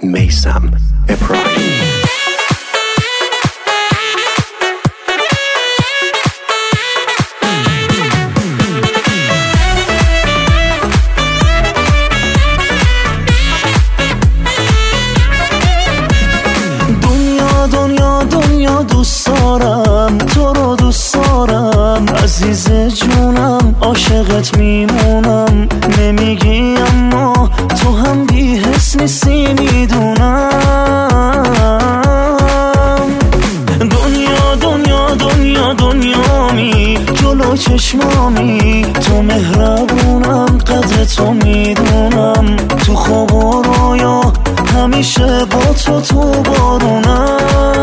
میثم ابراهیمی. دنیا دوست دارم، تو رو دوست دارم عزیز جونم، عاشقت میمونم. نمیگی اما تو هم بی حس نیستی میدونم. دنیامی جلو چشمامی، تو مهربونم قدر تو میدونم. تو خواب و رویا همیشه با تو بارونم.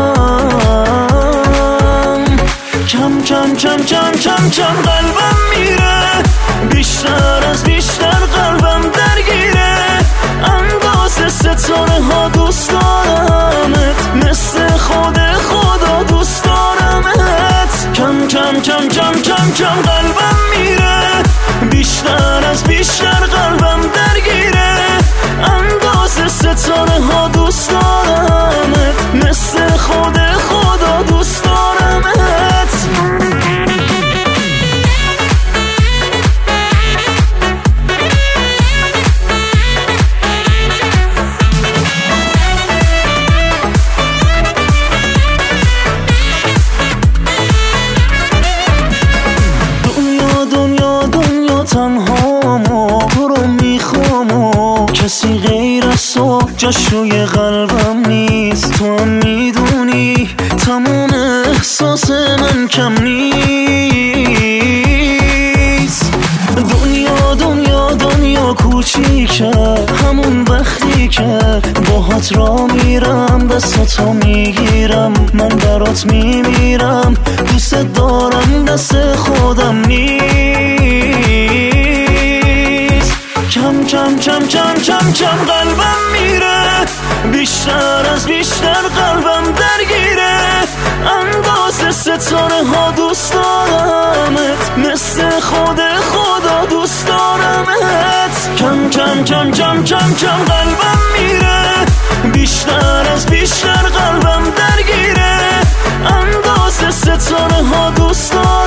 کم قلبم میره، بیشتر از بیشتر قلبم درگیره. اندازه ستاره ها دوست دارمت، مثل خدا دوست دارمت. کم قلبم میره، بیشتر از بیشتر قلبم درگیره. اندازه ستاره ها دوست دارمت، مثل خدا دوست دارمت. دنیا تنهامو تو رو میخوامو، کسی غیر از تو جاش روی قلبم نیست. تو هم میدونی تموم احساس من کم نیست. دنیا کوچیکه، همون وقتی که باهات را میرم دستاتو میگیرم. من برات میمیرم، دوست دارم دست خودم نیست. کم قلبم میره، بیشتر از بیشتر قلبم درگیره. اندازه ستاره ها دوست دارمت، مثل خدا دوست دارمت. کم قلبم میره، بیشتر از بیشتر قلبم درگیره. اندازه ستاره ها دوست دارمت.